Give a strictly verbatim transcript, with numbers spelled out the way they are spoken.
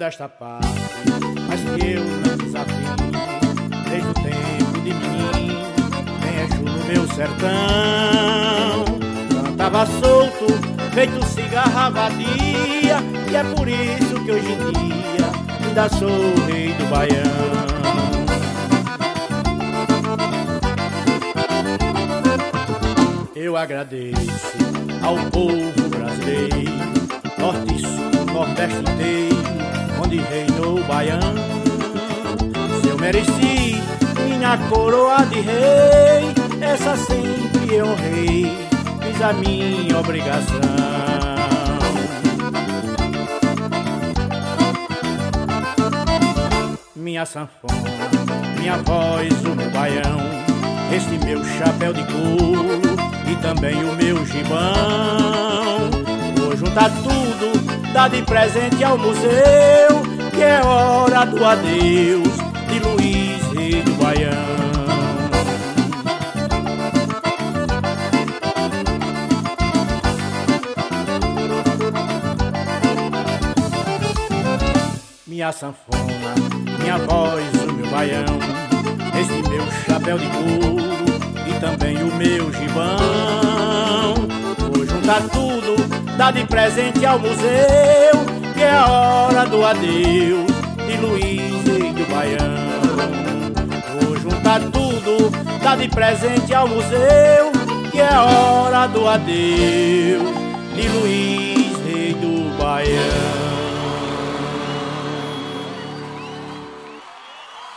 desta parte, mas que eu não desafio. Desde o tempo de menino, tem Exu no meu sertão. Cantava solto, feito cigarra vadia, e é por isso que hoje em dia ainda sou o rei do Baião. Eu agradeço ao povo brasileiro, norte, sul, nordeste inteiro, onde reinou o Baião. Se eu mereci minha coroa de rei, essa sempre eu honrei, fiz a minha obrigação. Minha sanfona, minha voz, o meu baião, este meu chapéu de couro e também o meu gibão. Vou juntar tudo, dar de presente ao museu, que é hora do adeus de Luiz, rei do Baião. Minha sanfona, minha voz, o meu baião, este meu chapéu de couro e também o meu gibão. Vou juntar tudo, dar de presente ao museu, que é a hora do adeus de Luiz, rei do Baião. Vou juntar tudo, dar de presente ao museu, que é a hora do adeus de Luiz, rei do Baião.